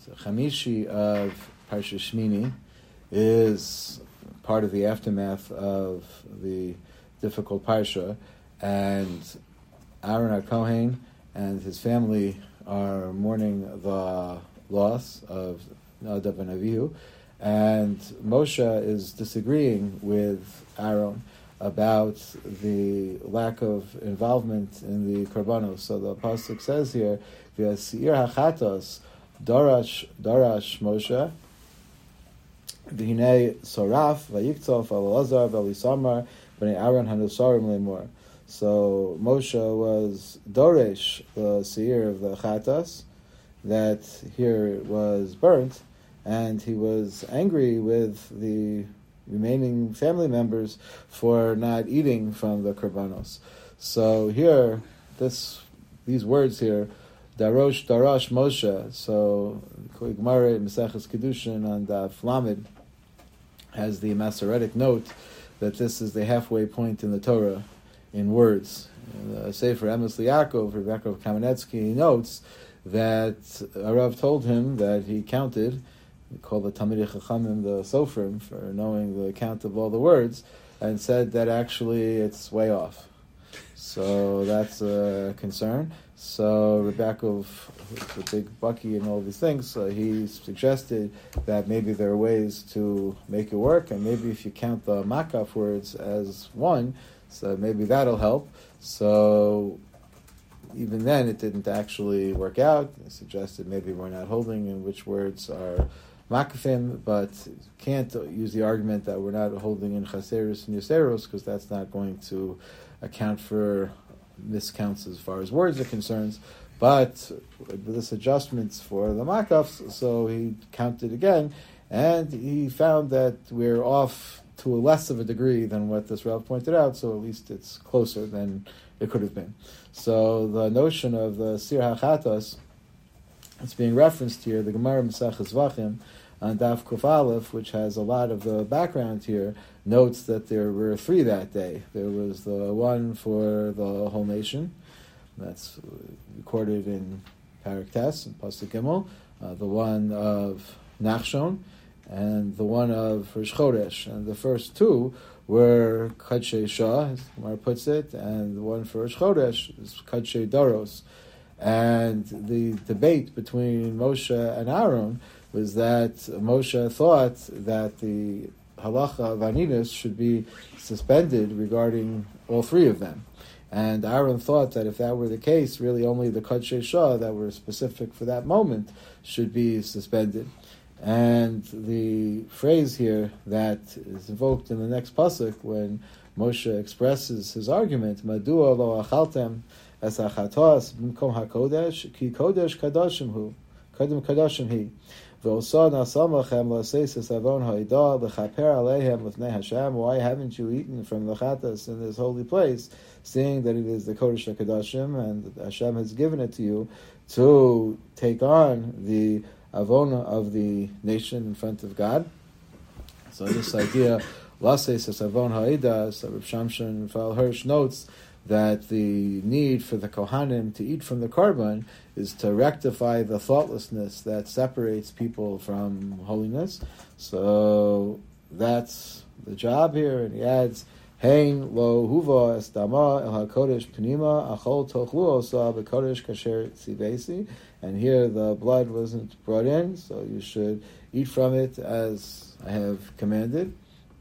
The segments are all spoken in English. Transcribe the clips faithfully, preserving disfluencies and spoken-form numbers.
Chamishi of Parsha Shmini is part of the aftermath of the difficult Parsha, and Aaron HaKohen and his family are mourning the loss of Nadav and Avihu, and Moshe is disagreeing with Aaron about the lack of involvement in the Karbanos. So the Pasuk says here, V'yasir hachatos darash darash Moshe v'hinei soraf v'yiktof al-Elazar v'Elisamar b'nei Aaron hanusarim lemor. So Moshe was doresh, the seir of the chatas, that here was burnt, and he was angry with the remaining family members for not eating from the korbanos. So here, this these words here, Darosh Darash Moshe. So Gemara Maseches Kedushin on Daf Lamed has the Masoretic note that this is the halfway point in the Torah in words. In the Sefer Emes Liakov, Rebecca of Kamenetsky notes that Arav told him that he counted. We call the Talmidei Chachamim the Sofrim for knowing the count of all the words, and said that actually it's way off. So that's a concern. So Rebekov, the big Bucky and all these things, so he suggested that maybe there are ways to make it work, and maybe if you count the Makaf words as one, so maybe that'll help. So even then it didn't actually work out. He suggested maybe we're not holding in which words are Makafim, but can't use the argument that we're not holding in Chaserus and Yoseros, because that's not going to account for miscounts as far as words are concerned. But with this adjustments for the Makafs, so he counted again, and he found that we're off to a less of a degree than what this Rav pointed out, so at least it's closer than it could have been. So the notion of the Sir HaChatas, it's being referenced here, the Gemara Maseches Zvachim, on Daf Kuf Aleph, which has a lot of the background here, notes that there were three that day. There was the one for the whole nation, that's recorded in Parak Tes and Pasuk Gimel, uh, the one of Nachshon, and the one of Rosh Chodesh. And the first two were Kadshei Shah, as Gemara puts it, and the one for Rosh Chodesh is Kadshei Daros. And the debate between Moshe and Aaron was that Moshe thought that the halacha of Aninus should be suspended regarding all three of them. And Aaron thought that if that were the case, really only the Kadshei Shah that were specific for that moment should be suspended. And the phrase here that is invoked in the next pasuk when Moshe expresses his argument, Madua lo achaltem es achatos b'mkom hakodesh ki kodesh kadashim hu kadam kadashim hi v'osad nasamachem l'seises avon ha'ida l'chaper aleihem l'fnei Hashem. Why haven't you eaten from the chatas in this holy place, seeing that it is the kodesh kadashim and Hashem has given it to you to take on the avona of the nation in front of God? So this idea, Laseis Avon Ha'ida, so Rav Shamshon Raphael Hirsch notes that the need for the Kohanim to eat from the Karban is to rectify the thoughtlessness that separates people from holiness. So that's the job here, and he adds, Hein lo huva estama el hakodesh pnima achol tochlu osa bekodesh kasher tzivesi. And here the blood wasn't brought in, so you should eat from it as I have commanded.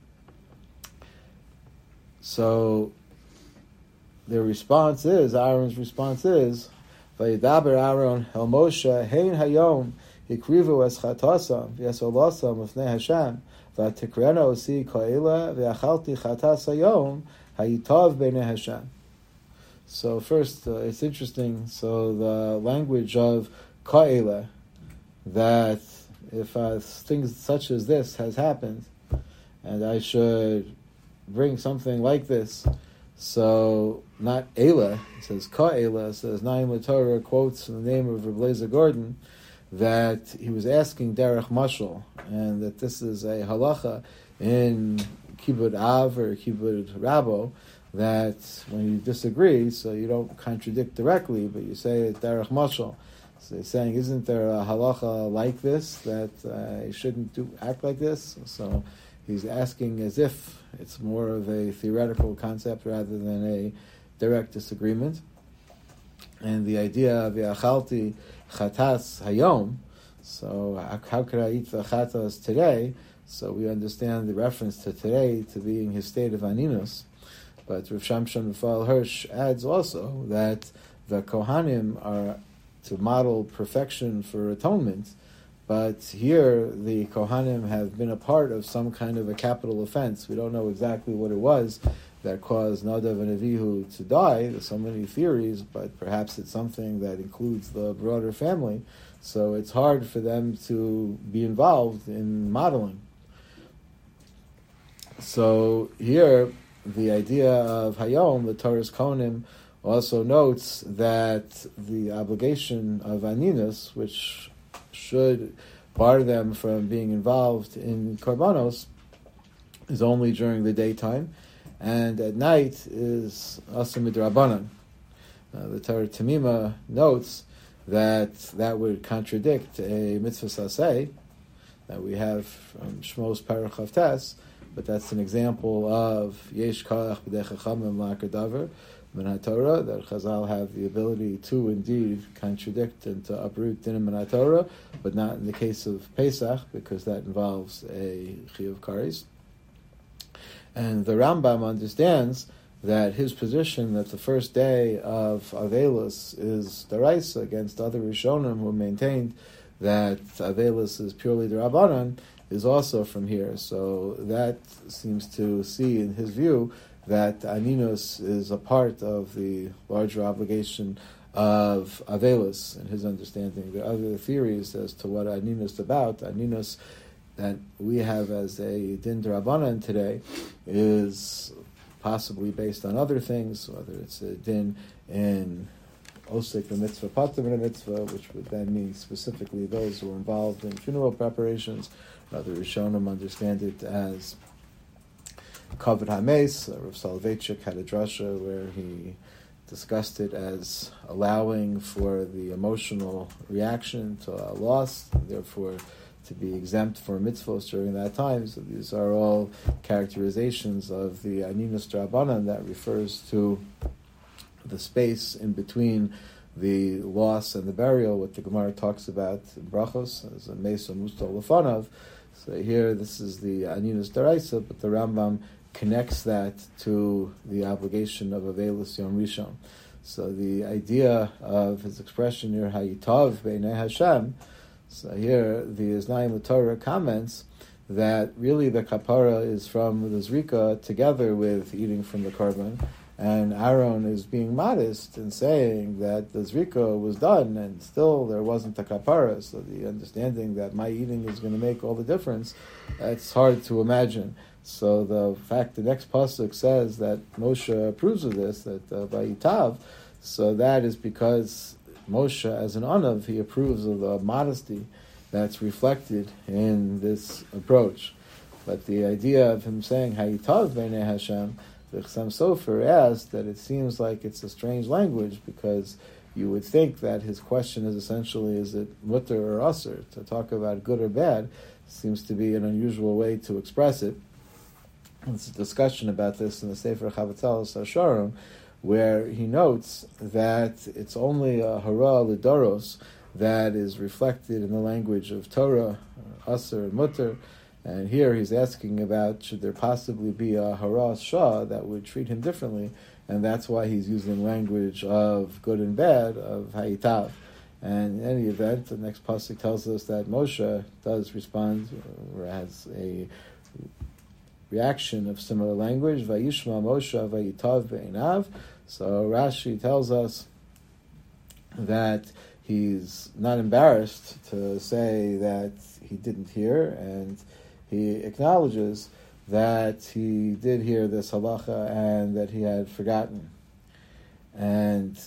So their response is, Aaron's response is, Vayidaber Aaron el Moshe hein hayom hikrivu es chatasam v'yasolasam l'fnei Hashem v'atikrena osi ka'ila v'achalti chatas hayom hayitav b'nei Hashem. So first, uh, it's interesting, so the language of ka'ila, that if uh, things such as this has happened, and I should bring something like this, so not Ela, it says Ka'ela, it says Naim LaTorah quotes in the name of Reb Lezer Gordon that he was asking Derech Mashal, and that this is a halacha in Kibbud Av or Kibbud Rabo, that when you disagree, so you don't contradict directly, but you say it Derech Mashal, So he's saying, isn't there a halacha like this, that uh, you shouldn't do act like this? So he's asking as if it's more of a theoretical concept rather than a direct disagreement. And the idea of V'achalti chatas hayom, so how could I eat the chatas today? So we understand the reference to today to being his state of aninus. But Rav Shamshon Raphael Hirsch adds also that the Kohanim are to model perfection for atonement, but here the Kohanim have been a part of some kind of a capital offense. We don't know exactly what it was that caused Nadav and Avihu to die. There's so many theories, but perhaps it's something that includes the broader family. So it's hard for them to be involved in modeling. So here, the idea of Hayom, the Torah's Kohanim, also notes that the obligation of Aninus, which should bar them from being involved in Korbanos, is only during the daytime, and at night is Asa Midrabanan. Uh, the Torah Tamima notes that that would contradict a mitzvah saseh that we have from Shmos Parach Chavtes, but that's an example of Yesh Kalach B'dei Chachamim La'akadavar Min HaTorah, that Chazal have the ability to indeed contradict and to uproot Dinim Min HaTorah, but not in the case of Pesach, because that involves a Chiyuv Kares. And the Rambam understands that his position that the first day of Avelis is Daraisa against other Rishonim who maintained that Avelis is purely Darabanan is also from here. So that seems to see in his view that Aninus is a part of the larger obligation of Avelis, in his understanding. There are other theories as to what Aninus is about. Aninus that we have as a Din D'Rabbanan today is possibly based on other things, whether it's a Din in Osik the mitzvah, Patim the mitzvah, which would then mean specifically those who are involved in funeral preparations. Other Rishonim understand it as Kavod HaMeis. Rav Soloveitchik had a drasha where he discussed it as allowing for the emotional reaction to a loss, therefore to be exempt for mitzvahs during that time. So these are all characterizations of the Aninus D'Rabbanan that refers to the space in between the loss and the burial, what the Gemara talks about in Brachos as a Mesa Mustol Lefanav. So here, this is the Aninus Daraisa, but the Rambam connects that to the obligation of Avelis Yom Rishon. So the idea of his expression here, Hayitav Beinei Hashem, so here the Iznayim Torah comments that really the kapara is from the Zrika together with eating from the korban, and Aaron is being modest in saying that the Zrika was done and still there wasn't a kapara. So the understanding that my eating is going to make all the difference, it's hard to imagine. So the fact the next pasuk says that Moshe approves of this, that uh, Vayitav, so that is because Moshe, as an Anav, he approves of the modesty that's reflected in this approach. But the idea of him saying Hayitav Beinei Hashem, the Chassam Sofer asked that it seems like it's a strange language, because you would think that his question is essentially, is it mutter or usser? To talk about good or bad seems to be an unusual way to express it. There's a discussion about this in the Sefer Chavatzalos Hasharim, where he notes that it's only a hara lidoros that is reflected in the language of Torah, usser and mutter. And here he's asking about, should there possibly be a hara shah that would treat him differently? And that's why he's using language of good and bad, of hayitav. And in any event, the next pasuk tells us that Moshe does respond, or has a reaction of similar language, Vayishma Moshe Vayitav Be'inav. So Rashi tells us that he's not embarrassed to say that he didn't hear, and he acknowledges that he did hear this halacha and that he had forgotten. And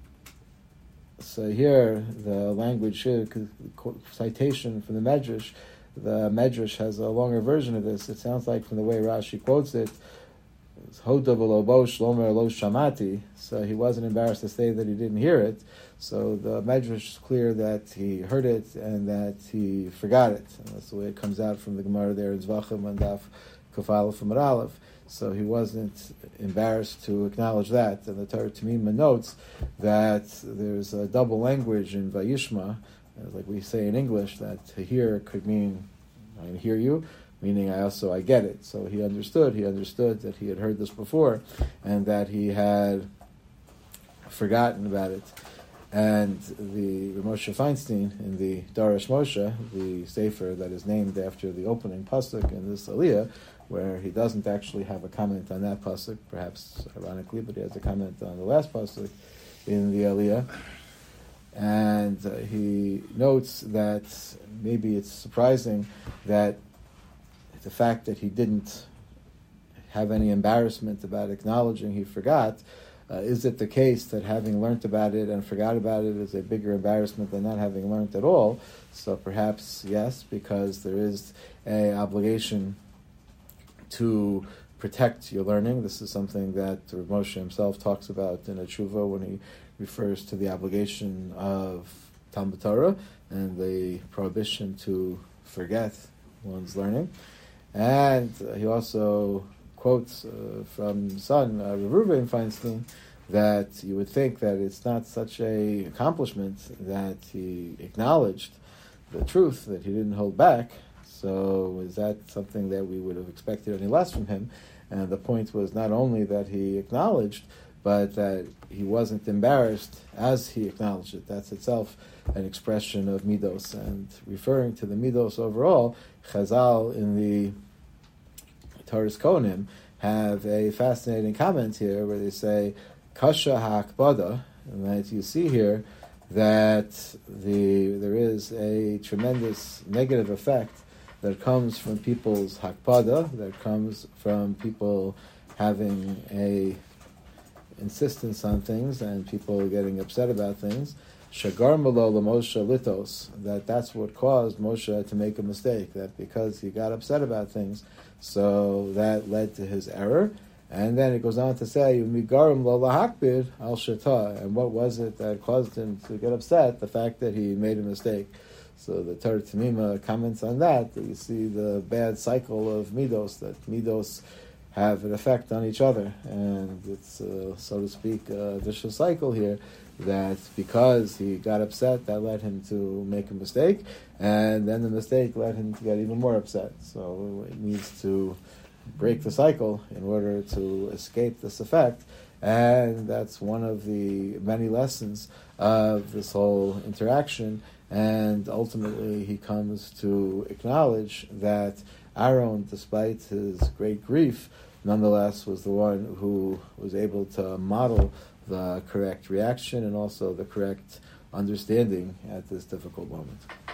so here, the language citation from the Medrash, the Medrash has a longer version of this. It sounds like from the way Rashi quotes it, Hoda v'lo bo shlomer lo shamati, so he wasn't embarrassed to say that he didn't hear it. So the Medrash is clear that he heard it and that he forgot it. And that's the way it comes out from the Gemara there in Zvachim and Daf Kuf Aleph and Aleph. So he wasn't embarrassed to acknowledge that. And the Torah Tamima notes that there's a double language in Vayishma, like we say in English, that to hear could mean I hear you, meaning I also I get it. So he understood. He understood that he had heard this before, and that he had forgotten about it. And the Moshe Feinstein in the Darash Moshe, the sefer that is named after the opening pasuk in this aliyah, where he doesn't actually have a comment on that pasuk, perhaps ironically, but he has a comment on the last pasuk in the aliyah. And uh, he notes that maybe it's surprising that the fact that he didn't have any embarrassment about acknowledging he forgot, uh, is it the case that having learnt about it and forgot about it is a bigger embarrassment than not having learnt at all? So perhaps yes, because there is an obligation to protect your learning. This is something that Rav Moshe himself talks about in a tshuva when he refers to the obligation of Talmud Torah and the prohibition to forget one's learning. And uh, he also quotes uh, from son, uh, Rav Reuven Feinstein, that you would think that it's not such a accomplishment that he acknowledged the truth, that he didn't hold back. So is that something that we would have expected any less from him? And the point was not only that he acknowledged, but that he wasn't embarrassed as he acknowledged it. That's itself an expression of midos. And referring to the midos overall, Chazal in the Torah's Kohanim have a fascinating comment here where they say, Kasha ha'akbada, and that you see here that the there is a tremendous negative effect that comes from people's hakpada, that comes from people having a insistence on things and people getting upset about things. Shagar malo Moshe litos, that that's what caused Moshe to make a mistake, that because he got upset about things, so that led to his error. And then it goes on to say, Migarim lo lahakbid al shata, and what was it that caused him to get upset? The fact that he made a mistake. So the Torah Tamima comments on that, that you see the bad cycle of midos, that midos have an effect on each other, and it's, uh, so to speak, a vicious cycle here, that because he got upset, that led him to make a mistake, and then the mistake led him to get even more upset. So it needs to break the cycle in order to escape this effect, and that's one of the many lessons of this whole interaction. And ultimately he comes to acknowledge that Aaron, despite his great grief, nonetheless was the one who was able to model the correct reaction and also the correct understanding at this difficult moment.